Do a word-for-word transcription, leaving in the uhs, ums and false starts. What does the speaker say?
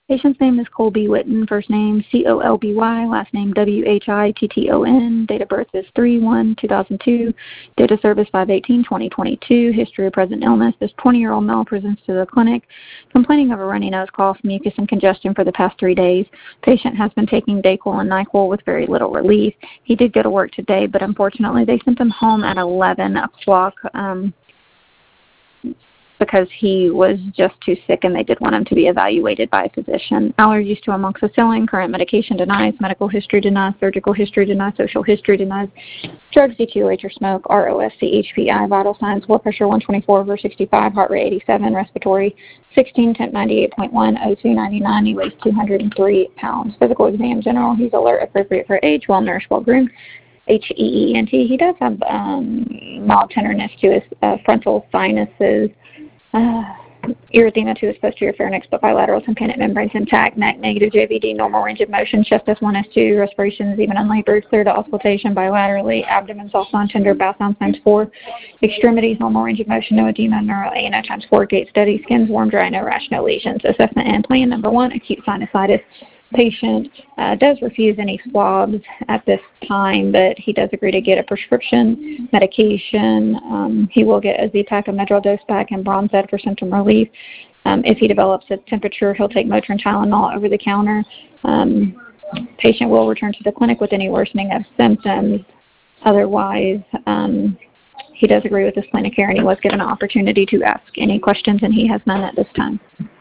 Patient's name is Colby Witten, first name C O L B Y, last name W H I T T O N. Date of birth is three one two thousand two. Date of service five eighteen twenty twenty-two. History of present illness. This twenty-year-old male presents to the clinic complaining of a runny nose, cough, mucus, and congestion for the past three days. Patient has been taking Dayquil and NyQuil with very little relief. He did go to work today, but unfortunately they sent him home at eleven o'clock. Um, because he was just too sick and they did want him to be evaluated by a physician. Allergies to amoxicillin, current medication denies, medical history denies, surgical history denies, social history denies, drugs, D T O H or smoke, R O S C, H P I, vital signs, blood pressure one twenty-four over sixty-five, heart rate eighty-seven, respiratory sixteen, temp ninety-eight point one, O two ninety-nine, he weighs two hundred three pounds. Physical exam general, he's alert, appropriate for age, well-nourished, well-groomed. H E E N T, he does have um, mild tenderness to his uh, frontal sinuses, uh, erythema to his posterior pharynx, but bilateral tympanic membranes intact, neck negative, J V D, normal range of motion, chest S one, S two, respirations even unlabored, clear to auscultation bilaterally, abdomen soft on tender, bath sound times four, extremities, normal range of motion, no edema, neural A N O times four, gait steady, skin's warm, dry, no rash, no lesions. Assessment and plan number one, acute sinusitis. Patient uh, does refuse any swabs at this time, but he does agree to get a prescription medication. Um, he will get a Z-Pak, a Medrol dose pack, and Bronzed for symptom relief. Um, if he develops a temperature, he'll take Motrin Tylenol over the counter. Um, patient will return to the clinic with any worsening of symptoms. Otherwise, um, he does agree with this plan of care, and he was given an opportunity to ask any questions, and he has none at this time.